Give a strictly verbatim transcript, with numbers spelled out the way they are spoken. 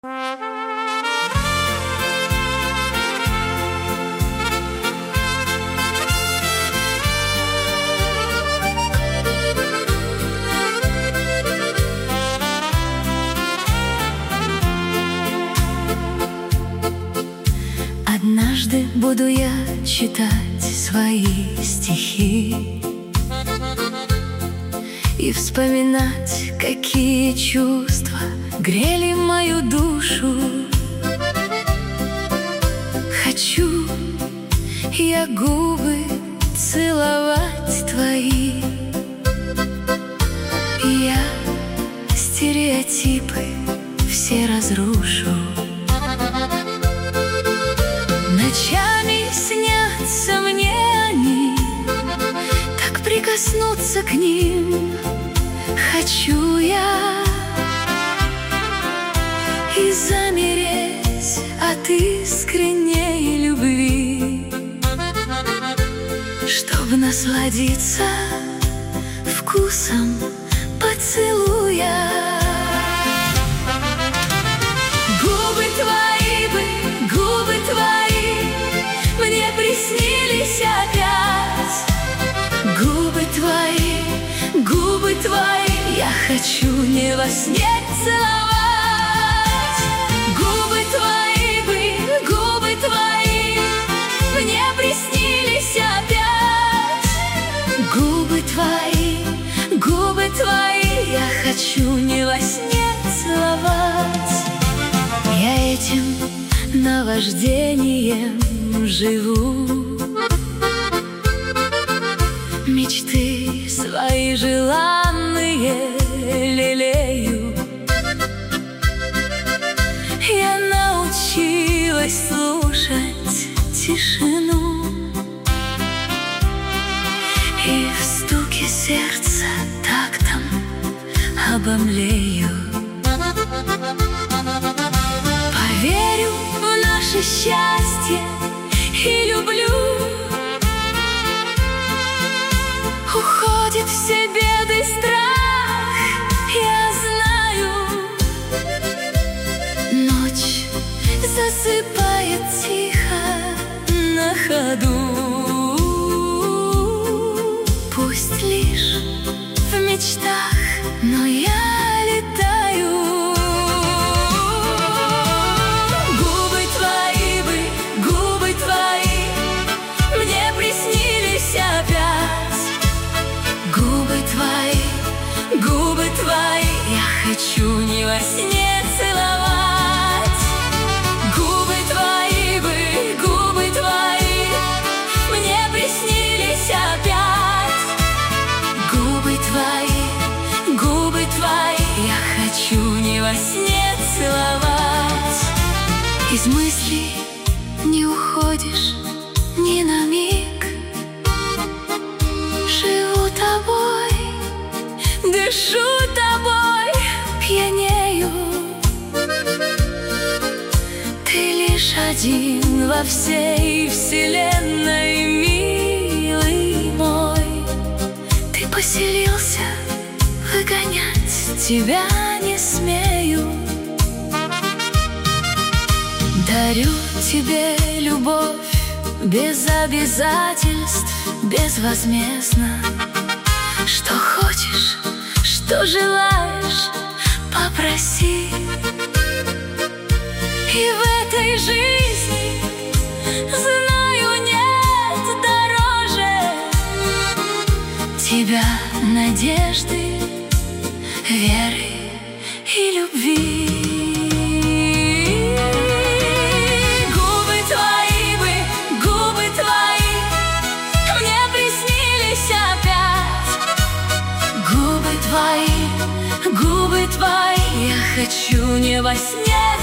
Однажды буду я читать свои стихи и вспоминать, какие чувства грели мою душу. Хочу я губы целовать твои, я стереотипы все разрушу. Ночами снятся мне они, так прикоснуться к ним хочу я и замереть от искренней любви, чтобы насладиться вкусом поцелуя. Губы твои бы, губы твои мне приснились опять. Губы твои, губы твои я хочу не во сне целовать. Губы твои бы, губы твои мне приснились опять. Губы твои, губы твои я хочу не во сне целовать. Я этим наваждением живу, мечты свои желанные лелею. Я научилась слушать тишину и в стуке сердца тактом обомлею. Поверю в наше счастье и люблю. Уходит все беды, страх, я знаю. Ночь засыпает тихо на ходу. Пусть лишь в мечтах, но я летаю. Губы твои бы, губы твои мне приснились опять. Губы твои, губы твои я хочу не во сне целовать. Губы твои бы, губы твои мне приснились опять. Губы твои, губы твои я хочу не во сне целовать. Из мыслей не уходишь ни на миг. Живу тобой, дышу тобой, пьянею. Ты лишь один во всей вселенной, милый мой. Ты поселился, выгонять тебя не смею. Дарю тебе любовь без обязательств, безвозмездно. Что хочешь, что желаешь, попроси. И в этой жизни, знаю, нет дороже тебя, надежды, веры и любви. Губы твои, я хочу не во сне